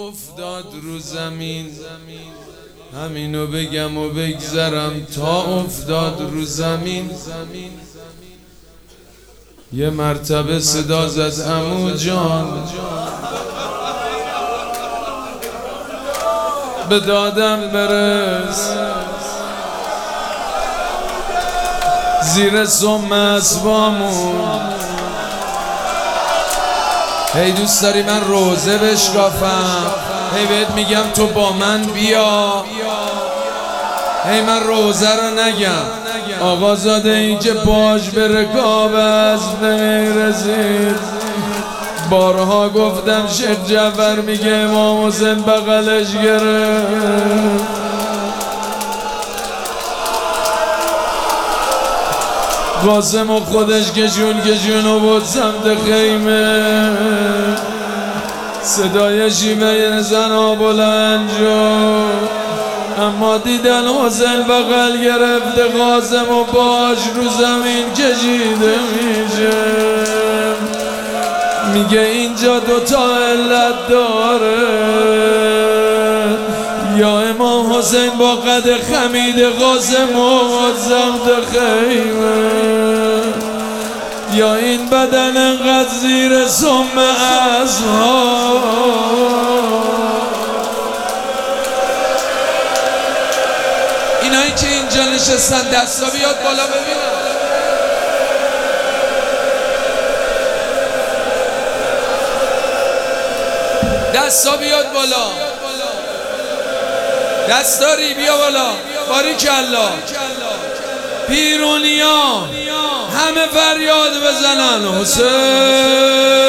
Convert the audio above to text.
افتاد رو زمین، همینو بگم و بگذرم، تا افتاد رو زمین. یه مرتبه صدا زد عمو جان، به دادم برس، زیر سم اسبامون. هی دوست داری من روزه بشکافم، هی بهت میگم تو با من بیا، هی من روزه رو نگم. آقازاده این که باش به رکاب از نمیرسید. بارها گفتم شیخ جعفر میگه امام حسین بغلش گرفت. قاسم و خودش کشون و بود سمت خیمه. صدای شیوه زنا بلند شد، اما دیدن حسین بغل گرفته قاسم و باش رو زمین کشیده میشه. میگه اینجا دوتا علت داره، یا امام حسین با قد خمید قاسم و سمت خیمه، یا این بدن انقدر زیر سم اصحاب. اینایی که اینجا نشستن دستا بیاد بالا ببینم. دستا بیاد بالا، دستاری بیا بالا. باریکالله. بیرونیا همه فریاد بزنن حسین.